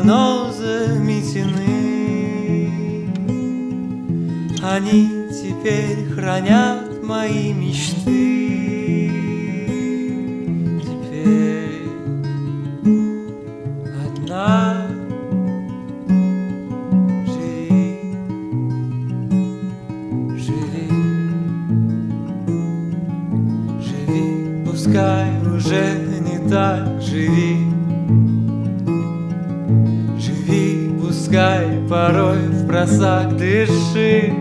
давно заметены. Они теперь хранят мои мечты. Теперь одна живи, живи, живи, пускай уже не так, живи. Живи, пускай порой впросак, дыши.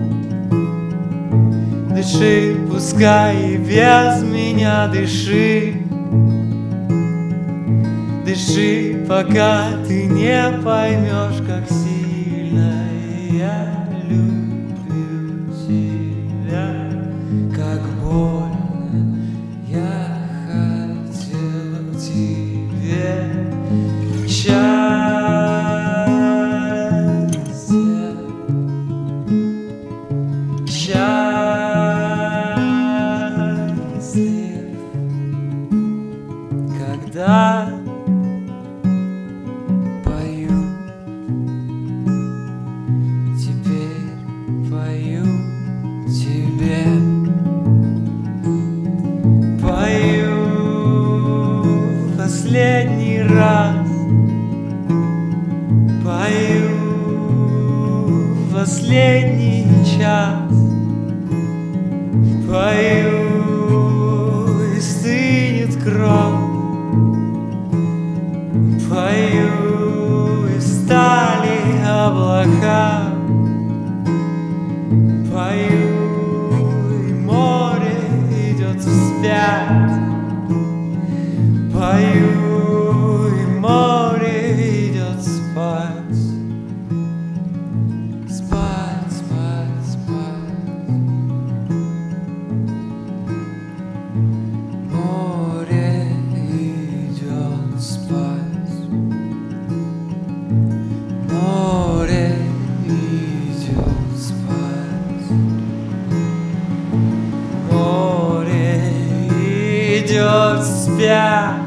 Дыши, пускай и без меня дыши. Дыши, пока ты не поймешь, как сильно я люблю тебя, как больно я хотел тебе счастья, счастлив, когда пою, теперь пою тебе, пою в последний раз, пою в последний час, пою и стынет кровь. Пою, и встали облака. Пою, и море идет вспять. Пою, и море идет спать. Спать, спать, спать. Море идет спать. Море идет спать. Море идет спать.